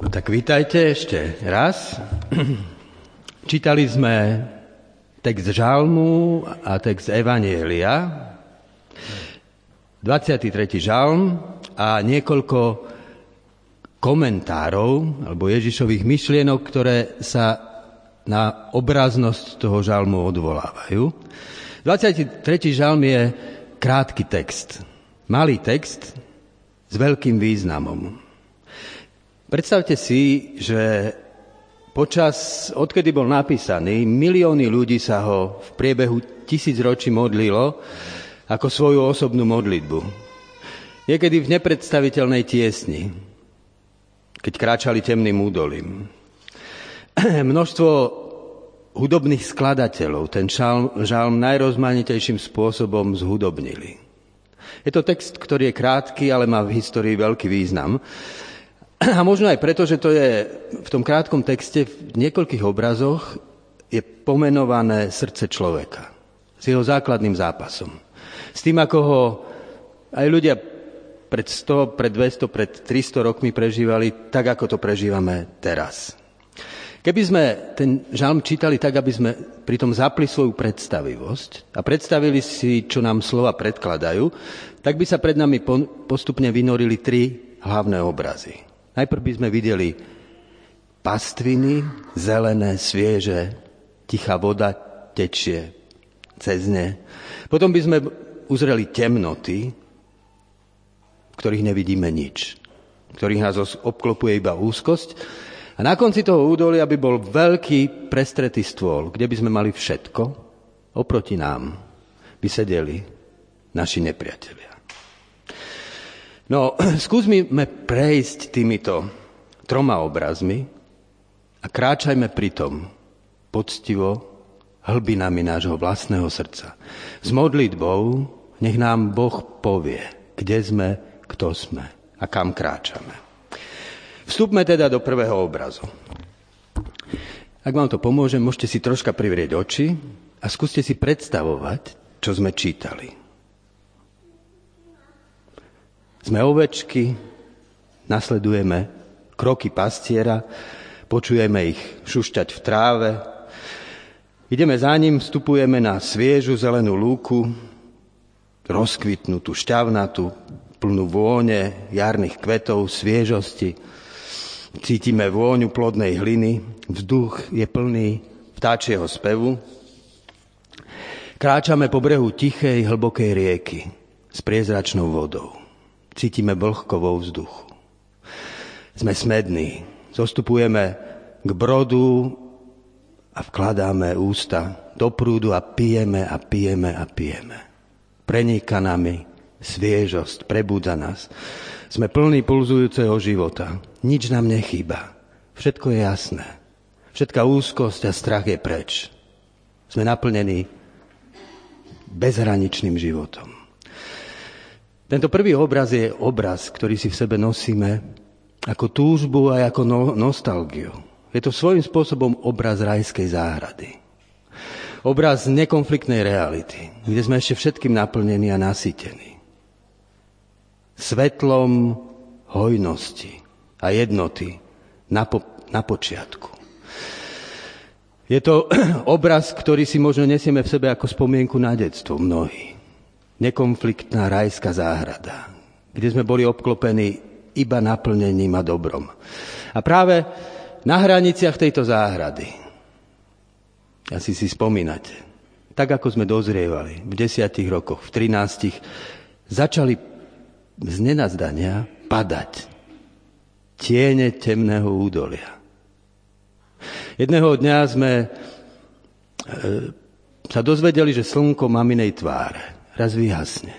Tak vítajte ešte raz. Čítali sme text žalmu a text Evanjelia, 23. žalm a niekoľko komentárov alebo Ježišových myšlienok, ktoré sa na obraznosť toho žalmu odvolávajú. 23. žalm je krátky text, malý text s veľkým významom. Predstavte si, že odkedy bol napísaný, milióny ľudí sa ho v priebehu 1000 ročí modlilo ako svoju osobnú modlitbu. Niekedy v nepredstaviteľnej tiesni, keď kráčali temným údolím. Množstvo hudobných skladateľov ten žalm najrozmanitejším spôsobom zhudobnili. Je to text, ktorý je krátky, ale má v histórii veľký význam. A možno aj preto, že to je v tom krátkom texte v niekoľkých obrazoch je pomenované srdce človeka s jeho základným zápasom. S tým, ako ho aj ľudia pred 100, pred 200, pred 300 rokmi prežívali, tak ako to prežívame teraz. Keby sme ten žalm čítali tak, aby sme pritom zapli svoju predstavivosť a predstavili si, čo nám slova predkladajú, tak by sa pred nami postupne vynorili 3 hlavné obrazy. Najprv by sme videli pastviny, zelené, svieže, tichá voda tečie cez ne. Potom by sme uzreli temnoty, v ktorých nevidíme nič, v ktorých nás obklopuje iba úzkosť. A na konci toho údolia by bol veľký prestretý stôl, kde by sme mali všetko. Oproti nám by sedeli naši nepriatelia. No, skúsme prejsť týmito 3 obrazmi a kráčajme pritom poctivo hlbinami nášho vlastného srdca. S modlitbou nech nám Boh povie, kde sme, kto sme a kam kráčame. Vstupme teda do prvého obrazu. Ak vám to pomôže, môžete si troška privrieť oči a skúste si predstavovať, čo sme čítali. Sme ovečky, nasledujeme kroky pastiera, počujeme ich šušťať v tráve, ideme za ním, vstupujeme na sviežu zelenú lúku, rozkvitnutú, šťavnatú, plnú vône jarných kvetov, sviežosti. Cítime vôňu plodnej hliny, vzduch je plný vtáčieho spevu. Kráčame po brehu tichej, hlbokej rieky s priezračnou vodou. Cítime vlhko vo vzduchu. Sme smední, zostupujeme k brodu a vkladáme ústa do prúdu a pijeme a pijeme a pijeme. Preníka nami sviežosť, prebúdza nás. Sme plní pulzujúceho života. Nič nám nechýba. Všetko je jasné. Všetká úzkosť a strach je preč. Sme naplnení bezhraničným životom. Tento prvý obraz je obraz, ktorý si v sebe nosíme ako túžbu a ako nostalgiu. Je to svojím spôsobom obraz rajskej záhrady. Obraz nekonfliktnej reality, kde sme ešte všetkým naplnení a nasýtení. Svetlom hojnosti a jednoty na počiatku. Je to obraz, ktorý si možno nesieme v sebe ako spomienku na detstvo mnohí. Nekonfliktná rajská záhrada, kde sme boli obklopení iba naplnením a dobrom. A práve na hraniciach tejto záhrady, asi si spomínate, tak ako sme dozrievali v 10 rokoch, v 13, začali z nenazdania padať tiene temného údolia. Jedného dňa sme sa dozvedeli, že slnko maminej tváre raz vyhasne.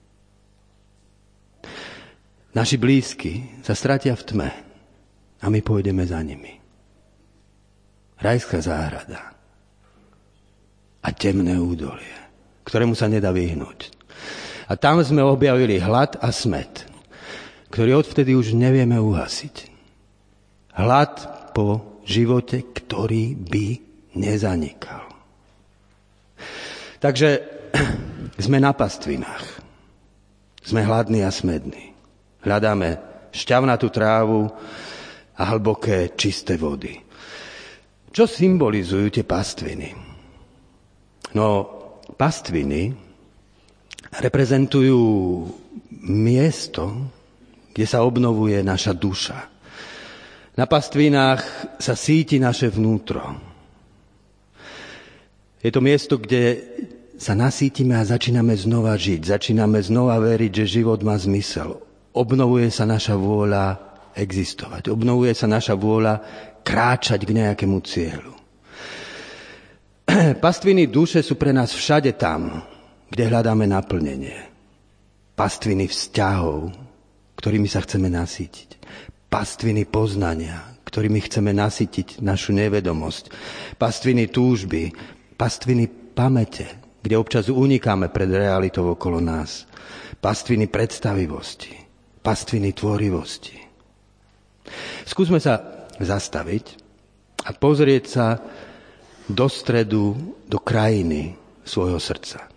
Naši blízki sa stratia v tme a my pôjdeme za nimi. Rajská záhrada a temné údolie, ktorému sa nedá vyhnúť. A tam sme objavili hlad a smäd, ktorý odvtedy už nevieme uhasiť. Hlad po živote, ktorý by nezanikal. Takže sme na pastvinách. Sme hladní a smední. Hľadáme šťavnatú trávu a hlboké čisté vody. Čo symbolizujú tie pastviny? No, pastviny reprezentujú miesto, kde sa obnovuje naša duša. Na pastvinách sa síti naše vnútro. Je to miesto, kde sa nasítime a začíname znova žiť. Začíname znova veriť, že život má zmysel. Obnovuje sa naša vôľa existovať. Obnovuje sa naša vôľa kráčať k nejakému cieľu. Pastviny duše sú pre nás všade tam, kde hľadáme naplnenie. Pastviny vzťahov, ktorými sa chceme nasýtiť. Pastviny poznania, ktorými chceme nasýtiť našu nevedomosť. Pastviny túžby, pastviny pamäte, kde občas unikáme pred realitou okolo nás. Pastviny predstavivosti, pastviny tvorivosti. Skúsme sa zastaviť a pozrieť sa do stredu, do krajiny svojho srdca.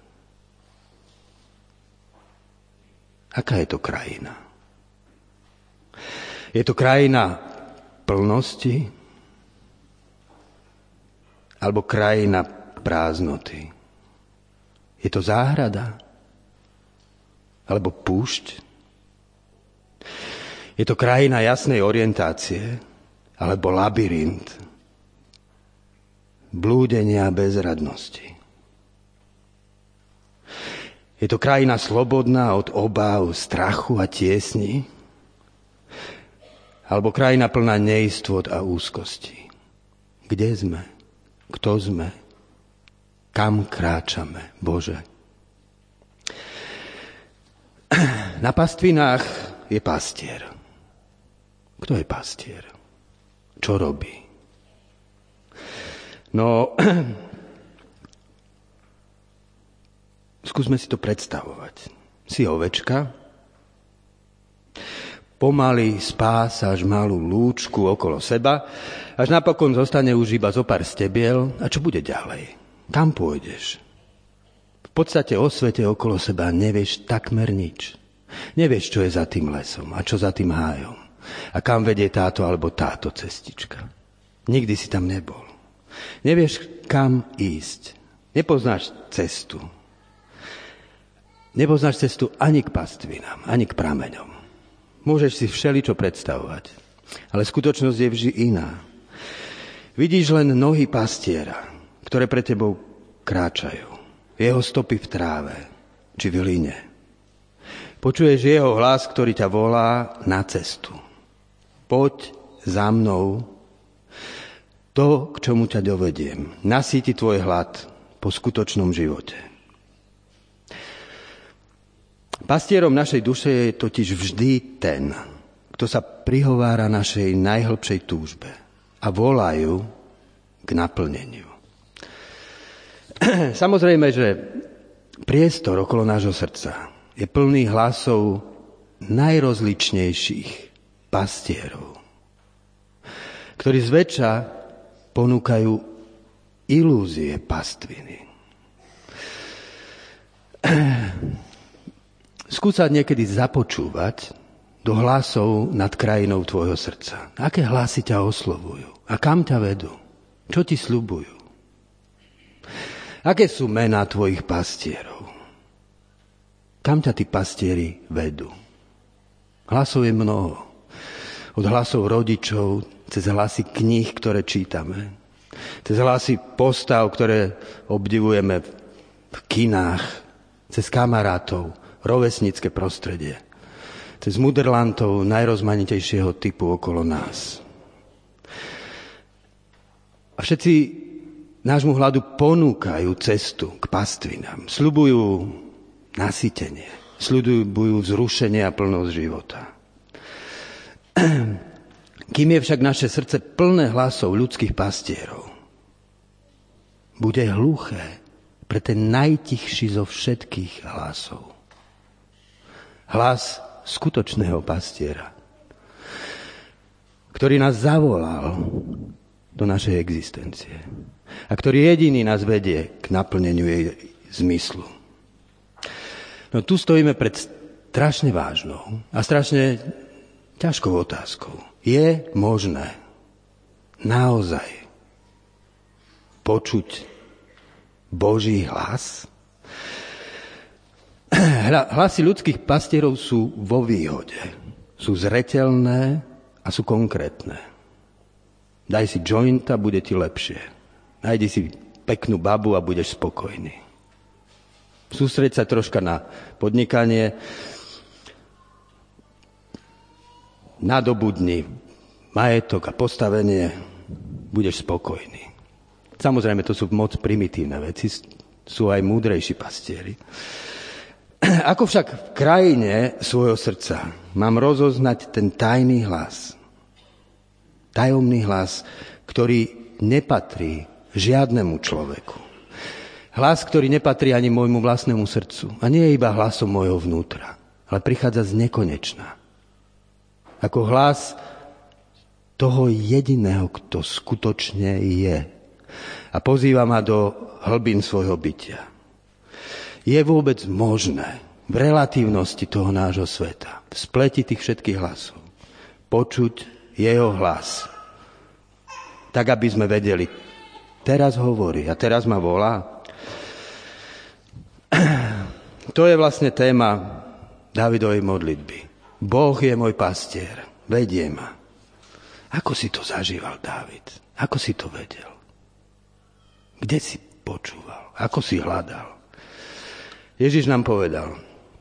Aká je to krajina? Je to krajina plnosti alebo krajina prázdnoty? Je to záhrada alebo púšť? Je to krajina jasnej orientácie alebo labyrint blúdenia a bezradnosti? Je to krajina slobodná od obáv, strachu a tiesni? Alebo krajina plná neistôt a úzkosti? Kde sme? Kto sme? Kam kráčame, Bože? Na pastvinách je pastier. Kto je pastier? Čo robí? No, skúsme si to predstavovať. Si ovečka, pomaly spásaš malú lúčku okolo seba, až napokon zostane už iba zo pár stebiel. A čo bude ďalej? Kam pôjdeš? V podstate o svete okolo seba nevieš takmer nič. Nevieš, čo je za tým lesom a čo za tým hájom. A kam vedie táto alebo táto cestička. Nikdy si tam nebol. Nevieš, kam ísť. Nepoznáš cestu. Nepoznáš cestu ani k pastvinám, ani k prameňom. Môžeš si všeličo predstavovať, ale skutočnosť je vždy iná. Vidíš len nohy pastiera, ktoré pre tebou kráčajú. Jeho stopy v tráve či v line. Počuješ jeho hlas, ktorý ťa volá na cestu. Poď za mnou. To, k čomu ťa dovediem, nasíti tvoj hlad po skutočnom živote. Pastierom našej duše je totiž vždy ten, kto sa prihovára našej najhlbšej túžbe a volajú k naplneniu. Samozrejme, že priestor okolo nášho srdca je plný hlasov najrozličnejších pastierov, ktorí zväčša ponúkajú ilúzie pastviny. Skús sa niekedy započúvať do hlasov nad krajinou tvojho srdca. Aké hlasy ťa oslovujú? A kam ťa vedú? Čo ti sľubujú? Aké sú mená tvojich pastierov? Kam ťa tí pastieri vedú? Hlasov je mnoho. Od hlasov rodičov, cez hlasy kníh, ktoré čítame, cez hlasy postav, ktoré obdivujeme v kinách, cez kamarátov, rovesnícke prostredie, cez mudrlantov najrozmanitejšieho typu okolo nás. A všetci nášmu hladu ponúkajú cestu k pastvinám. Sľubujú nasýtenie, sľubujú vzrušenie a plnosť života. Kým je však naše srdce plné hlasov ľudských pastierov, bude hluché pre ten najtichší zo všetkých hlasov. Hlas skutočného pastiera, ktorý nás zavolal do našej existencie a ktorý jediný nás vedie k naplneniu jej zmyslu. No tu stojíme pred strašne vážnou a strašne ťažkou otázkou. Je možné naozaj počuť Boží hlas? Hlasy ľudských pastierov sú vo výhode. Sú zreteľné a sú konkrétne. Daj si jointa, bude ti lepšie. Nájdi si peknú babu a budeš spokojný. Sústreď sa troška na podnikanie. Nadobudni majetok a postavenie, budeš spokojný. Samozrejme, to sú moc primitívne veci, sú aj múdrejší pastieri. Ako však v krajine svojho srdca mám rozoznať ten tajný hlas, tajomný hlas, ktorý nepatrí žiadnemu človeku. Hlas, ktorý nepatrí ani môjmu vlastnému srdcu. A nie je iba hlasom môjho vnútra, ale prichádza z nekonečna. Ako hlas toho jediného, kto skutočne je. A pozýva ma do hlbín svojho bytia. Je vôbec možné v relatívnosti toho nášho sveta, v spleti tých všetkých hlasov, počuť jeho hlas. Tak, aby sme vedeli, teraz hovorí a teraz ma volá. To je vlastne téma Dávidovej modlitby. Boh je môj pastier, vedie ma. Ako si to zažíval Dávid? Ako si to vedel? Kde si počúval? Ako si hľadal? Ježiš nám povedal,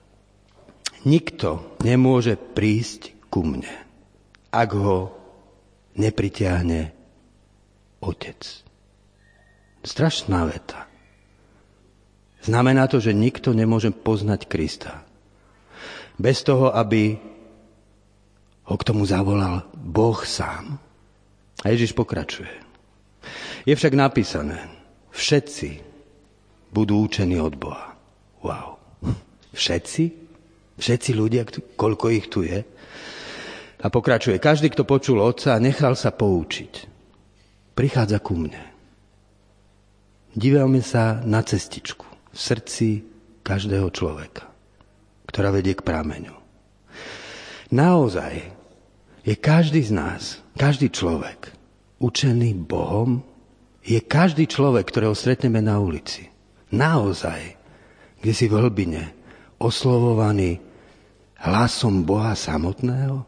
nikto nemôže prísť ku mne, ak ho nepritiahne Otec. Strašná veta. Znamená to, že nikto nemôže poznať Krista bez toho, aby ho k tomu zavolal Boh sám. A Ježiš pokračuje. Je však napísané, všetci budú učení od Boha. Wow. Všetci? Všetci ľudia, koľko ich tu je? A pokračuje. Každý, kto počul Otca a nechal sa poučiť, prichádza ku mne. Dívame sa na cestičku v srdci každého človeka, ktorá vedie k prameňu. Naozaj je každý z nás, každý človek učený Bohom, je každý človek, ktorého stretneme na ulici. Naozaj, kde si v hlbine oslovovaný hlasom Boha samotného?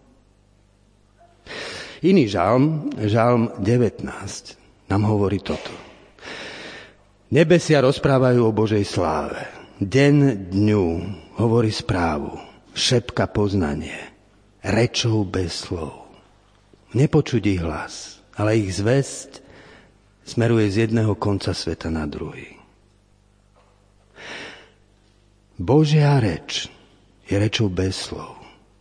Iný žalm 19, nám hovorí toto. Nebesia rozprávajú o Božej sláve. Deň dňu hovorí správu, šepka poznanie, rečou bez slov. Nepočuť ich hlas, ale ich zvesť smeruje z jedného konca sveta na druhý. Božia reč je rečou bez slov.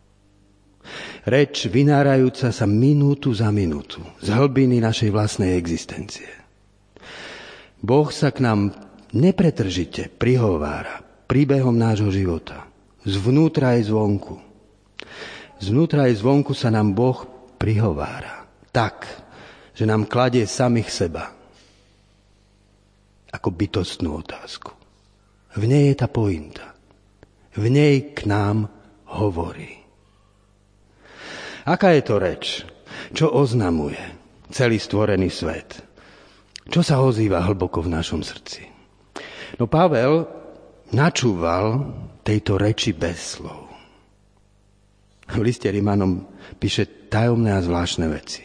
Reč vynárajúca sa minútu za minútu z hlbiny našej vlastnej existencie. Boh sa k nám nepretržite prihovára príbehom nášho života. Zvnútra aj zvonku. Zvnútra aj zvonku sa nám Boh prihovára tak, že nám kladie samých seba ako bytostnú otázku. V nej je tá pointa. V nej k nám hovorí. Aká je to reč? Čo oznamuje celý stvorený svet? Čo sa ozýva hlboko v našom srdci? No Pavel načúval tejto reči bez slov. V liste Rimanom píše tajomné a zvláštne veci.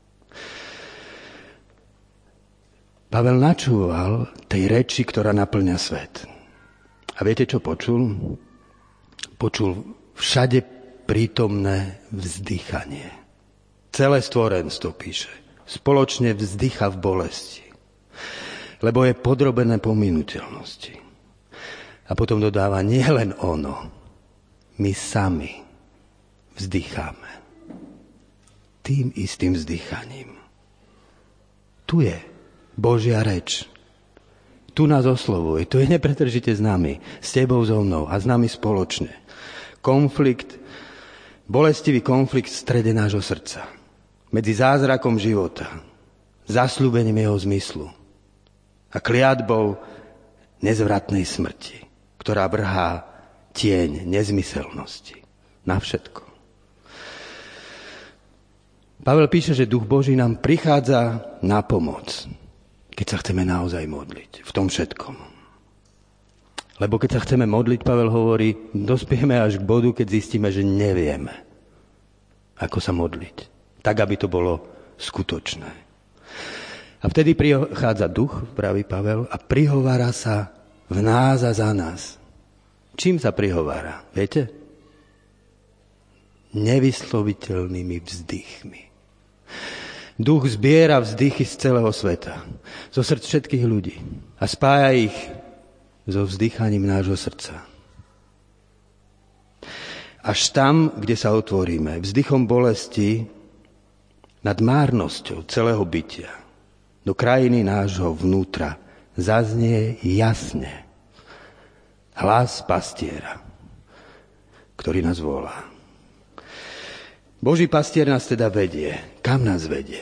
Pavel načúval tej reči, ktorá naplňa svet. A viete, čo počul? Počul všade prítomné vzdychanie. Celé stvorenstvo, píše, spoločne vzdycha v bolesti, lebo je podrobené pominuteľnosti. A potom dodáva, nie len ono, my sami vzdycháme. Tým istým vzdychaním. Tu je Božia reč. Tu nás oslovuje, tu je nepretržite s nami, s tebou, so mnou a s nami spoločne. Konflikt, bolestivý konflikt v strede nášho srdca. Medzi zázrakom života, zasľúbením jeho zmyslu a kliatbou nezvratnej smrti, ktorá vrhá tieň nezmyselnosti na všetko. Pavel píše, že Duch Boží nám prichádza na pomoc, keď sa chceme naozaj modliť v tom všetkom. Lebo keď sa chceme modliť, Pavel hovorí, dospieme až k bodu, keď zistíme, že nevieme, ako sa modliť. Tak, aby to bolo skutočné. A vtedy prichádza Duch, praví Pavel, a prihovára sa v nás a za nás. Čím sa prihovára? Viete? Nevysloviteľnými vzdychmi. Duch zbiera vzdychy z celého sveta, zo srdc všetkých ľudí a spája ich so vzdychaním nášho srdca. Až tam, kde sa otvoríme, vzdychom bolesti nad márnosťou celého bytia, do krajiny nášho vnútra zaznie jasne hlas pastiera, ktorý nás volá. Boží pastier nás teda vedie. Kam nás vedie?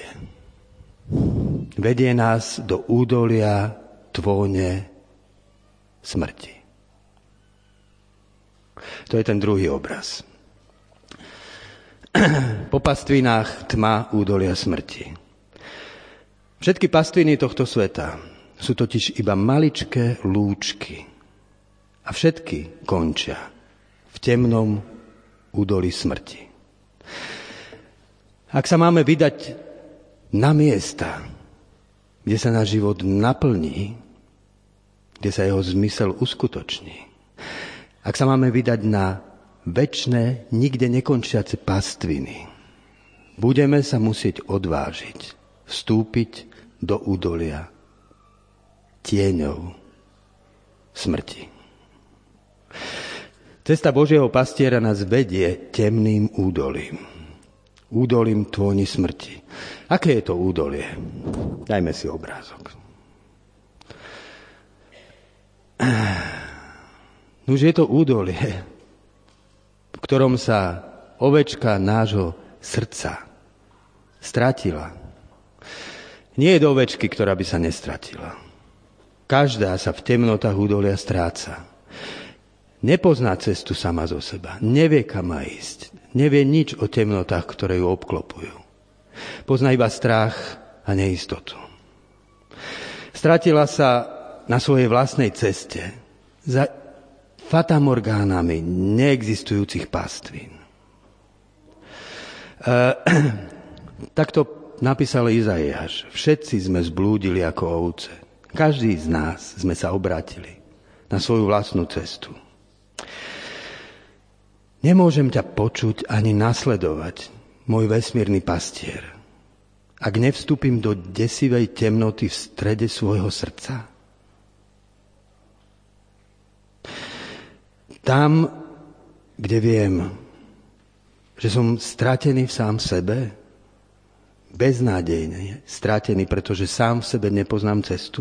Vedie nás do údolia tvône smrti. To je ten druhý obraz. Po pastvinách tma údolia smrti. Všetky pastviny tohto sveta sú totiž iba maličké lúčky. A všetky končia v temnom údolí smrti. Ak sa máme vydať na miesta, kde sa náš život naplní, kde sa jeho zmysel uskutoční, ak sa máme vydať na večné, nikde nekončiace pastviny, budeme sa musieť odvážiť vstúpiť do údolia tieňov smrti. Cesta Božieho pastiera nás vedie temným údolím. Údolím tvôni smrti. Aké je to údolie? Dajme si obrázok. Už je to údolie, v ktorom sa ovečka nášho srdca stratila. Nie je do ovečky, ktorá by sa nestratila. Každá sa v temnotách údolia stráca. Nepozná cestu sama zo seba. Nevie, kam má ísť. Nevie nič o temnotách, ktoré ju obklopujú. Pozná iba strach a neistotu. Stratila sa na svojej vlastnej ceste za fatamorgánami neexistujúcich pastvín. Takto napísal Izaiáš. Všetci sme zblúdili ako ovce. Každý z nás sme sa obrátili na svoju vlastnú cestu. Nemôžem ťa počuť ani nasledovať, môj vesmírny pastier, ak nevstúpim do desivej temnoty v strede svojho srdca. Tam, kde viem, že som stratený v sám sebe, beznádejne stratený, pretože sám v sebe nepoznám cestu.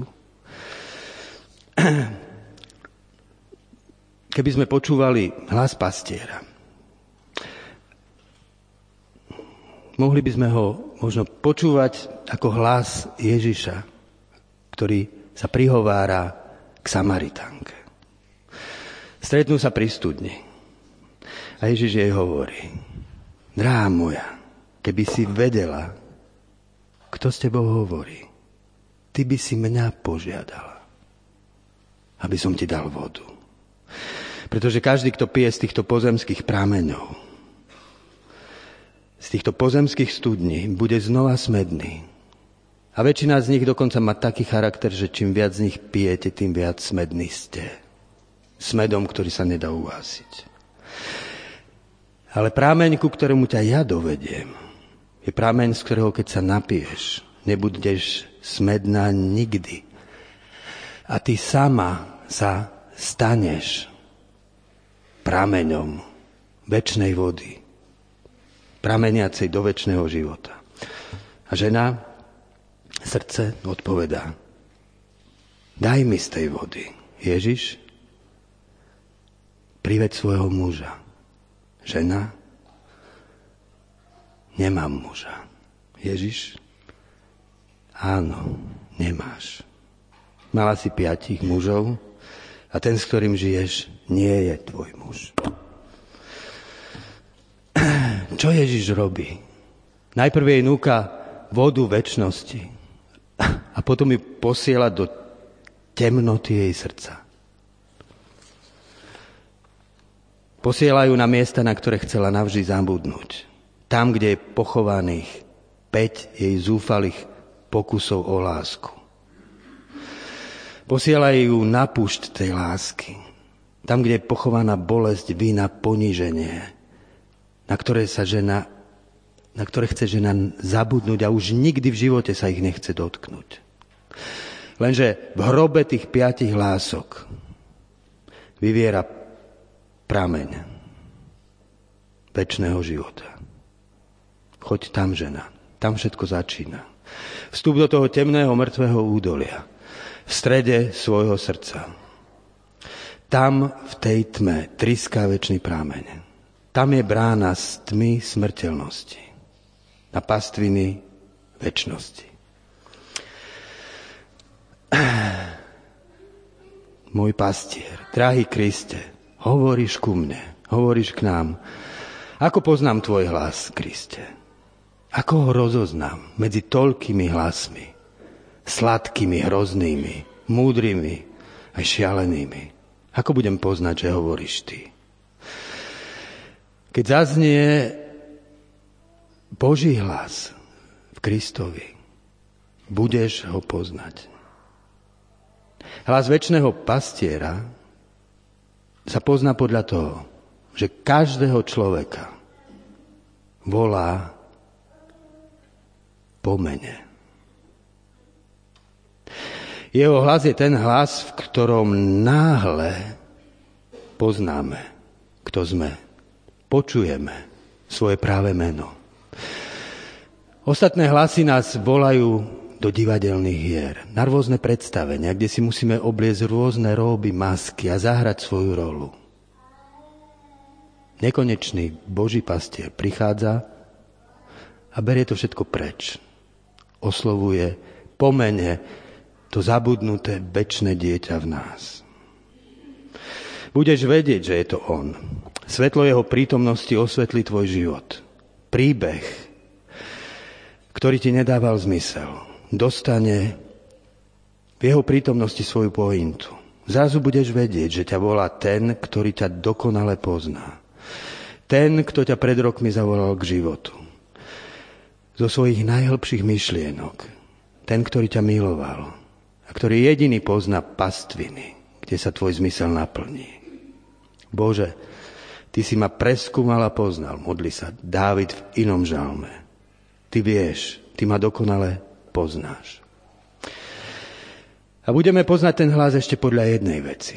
Keby sme počúvali hlas pastiera, mohli by sme ho možno počúvať ako hlas Ježiša, ktorý sa prihovára k Samaritánke. Stretnú sa pri studni a Ježiš jej hovorí: Drahá moja, keby si vedela, kto s tebou hovorí, ty by si mňa požiadala, aby som ti dal vodu. Pretože každý, kto pije z týchto pozemských prameňov, z týchto pozemských studní, bude znova smedný. A väčšina z nich dokonca má taký charakter, že čím viac z nich pijete, tým viac smední ste. Smedom, ktorý sa nedá uhásiť. Ale prameň, ku ktorému ťa ja dovediem, je prameň, z ktorého keď sa napiješ, nebudeš smedná nikdy. A ty sama sa staneš prameňom večnej vody, prameniacej do večného života. A žena, srdce odpovedá: Daj mi z tej vody. Ježiš, priveď svojho muža. Žena, nemám muža. Ježiš, áno, nemáš. Mala si 5 mužov a ten, s ktorým žiješ, nie je tvoj muž. Čo Ježiš robí? Najprv jej núka vodu večnosti a potom ju posiela do temnoty jej srdca. Posiela ju na miesta, na ktoré chcela navždy zabudnúť. Tam, kde je pochovaných 5 jej zúfalých pokusov o lásku. Posiela ju na púšť tej lásky. Tam, kde je pochovaná bolesť, vina, poníženie, na ktoré chce žena zabudnúť a už nikdy v živote sa ich nechce dotknúť. Lenže v hrobe tých 5 hlások vyviera prameň večného života. Choď tam, žena. Tam všetko začína. Vstup do toho temného, mŕtvého údolia. V strede svojho srdca. Tam, v tej tme, triská večný prameň. Tam je brána z tmy smrteľnosti na pastviny večnosti. Môj pastier, drahý Kriste, hovoríš ku mne, hovoríš k nám. Ako poznám tvoj hlas, Kriste? Ako ho rozoznám medzi toľkými hlasmi, sladkými, hroznými, múdrymi aj šialenými? Ako budem poznať, že hovoríš ty? Keď zaznie Boží hlas v Kristovi, budeš ho poznať. Hlas večného pastiera sa pozná podľa toho, že každého človeka volá po mene. Jeho hlas je ten hlas, v ktorom náhle poznáme, kto sme. Počujeme svoje práve meno. Ostatné hlasy nás volajú do divadelných hier, na rôzne predstavenia, kde si musíme obliecť rôzne róby, masky a zahrať svoju rolu. Nekonečný Boží pastier prichádza a berie to všetko preč. Oslovuje po mene to zabudnuté večné dieťa v nás. Budeš vedieť, že je to on. Svetlo jeho prítomnosti osvetlí tvoj život. Príbeh, ktorý ti nedával zmysel, dostane v jeho prítomnosti svoju pointu. Zrazu budeš vedieť, že ťa volá ten, ktorý ťa dokonale pozná. Ten, kto ťa pred rokmi zavolal k životu. Zo svojich najhlbších myšlienok. Ten, ktorý ťa miloval. A ktorý jediný pozná pastviny, kde sa tvoj zmysel naplní. Bože, ty si ma preskúmal a poznal, modlí sa Dávid v inom žalme. Ty vieš, ty ma dokonale poznáš. A budeme poznať ten hlas ešte podľa jednej veci.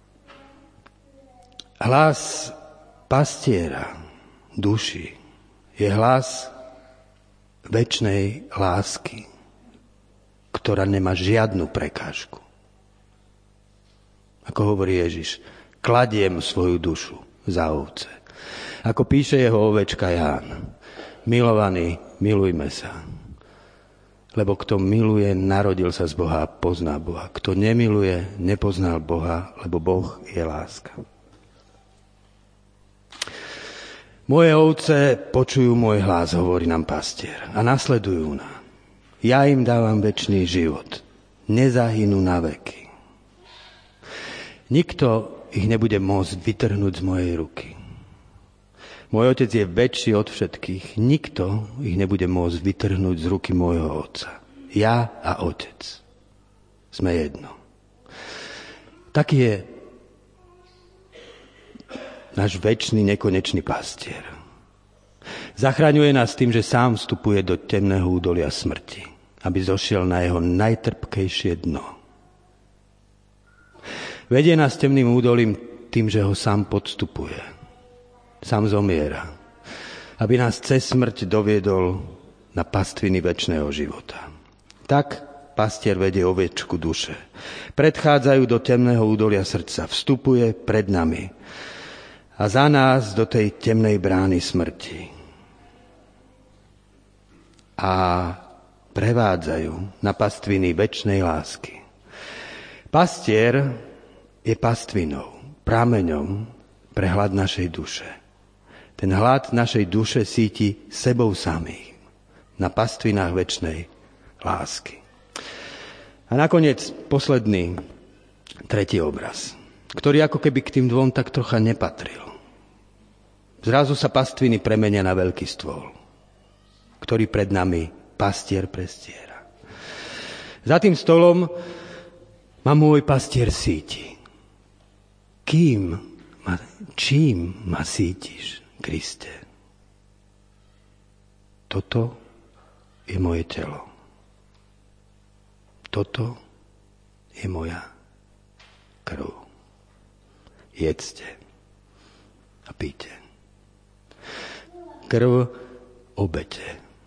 Hlas pastiera duši je hlas večnej lásky, ktorá nemá žiadnu prekážku. Ako hovorí Ježiš, kladiem svoju dušu za ovce. Ako píše jeho ovečka Ján, milovaní, milujme sa. Lebo kto miluje, narodil sa z Boha a pozná Boha. Kto nemiluje, nepoznal Boha, lebo Boh je láska. Moje ovce počujú môj hlas, hovorí nám pastier, a nasledujú nás. Ja im dávam večný život. Nezahynú na veky. Nikto ich nebude môcť vytrhnúť z mojej ruky. Môj otec je väčší od všetkých. Nikto ich nebude môcť vytrhnúť z ruky môjho otca. Ja a otec sme jedno. Taký je náš večný, nekonečný pastier. Zachraňuje nás tým, že sám vstupuje do temného údolia smrti, aby zošiel na jeho najtrpkejšie dno. Vedie nás temným údolím tým, že ho sám podstupuje. Sám zomiera, aby nás cez smrť doviedol na pastviny večného života. Tak pastier vedie ovečku duše. Predchádzajú do temného údolia srdca, vstupuje pred nami a za nás do tej temnej brány smrti. A prevádzajú na pastviny večnej lásky. Pastier je pastvinou, prameňom pre hlad našej duše. Ten hlad našej duše síti sebou samých. na pastvinách večnej lásky. A nakoniec posledný, tretí obraz, ktorý ako keby k tým dvom tak trocha nepatril. Zrazu sa pastviny premenia na veľký stôl, ktorý pred nami pastier prestiera. Za tým stolom ma môj pastier síti. Čím ma sítiš, Kriste? Toto je moje telo. Toto je moja krv. Jedzte a píte. Krv obete.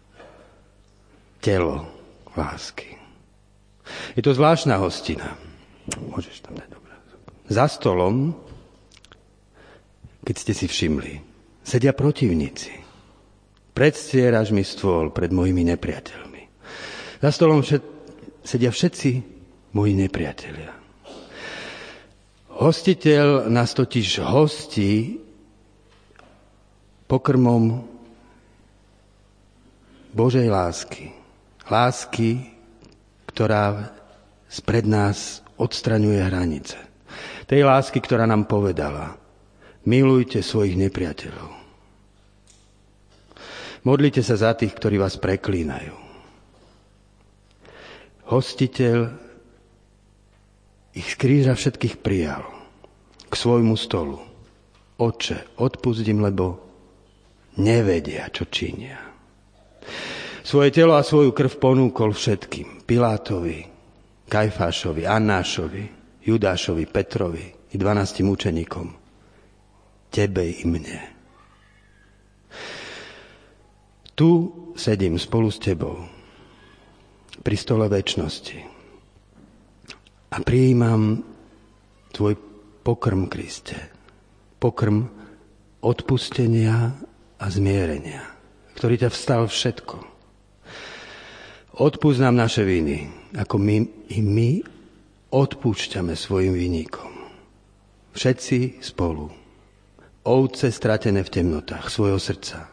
Telo lásky. Je to zvláštna hostina. Môžeš tam dať obrázok. Za stolom, keď ste si všimli, sedia protivníci. Predstieraš mi stôl pred mojimi nepriateľmi. Za stolom sedia všetci moji nepriatelia. Hostiteľ nás totiž hostí pokrmom Božej lásky. Lásky, ktorá spred nás odstraňuje hranice. Tej lásky, ktorá nám povedala: milujte svojich nepriateľov. Modlite sa za tých, ktorí vás preklínajú. Hostiteľ ich z kríža všetkých prijal k svojmu stolu. Oče, odpusť im, lebo nevedia, čo činia. Svoje telo a svoju krv ponúkol všetkým. Pilátovi, Kajfášovi, Annášovi, Judášovi, Petrovi i 12 učeníkom. Tebe i mne. Tu sedím spolu s tebou pri stole večnosti a prijímam tvoj pokrm, Kriste. Pokrm odpustenia a zmierenia, ktorý ťa vstal všetko. Odpusť nám naše viny, ako my odpúšťame svojim vinníkom. Všetci spolu. Ovce stratené v temnotách svojho srdca.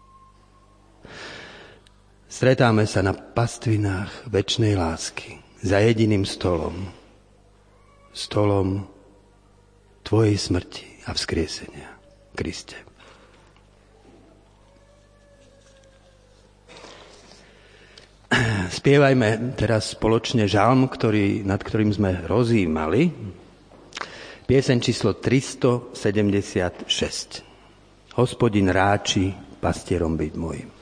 Stretáme sa na pastvinách večnej lásky za jediným stolom. Stolom tvojej smrti a vzkriesenia, Kriste. Spievajme teraz spoločne žalm, nad ktorým sme rozjímali. Pieseň číslo 376. Hospodin ráči pastierom byť môjim.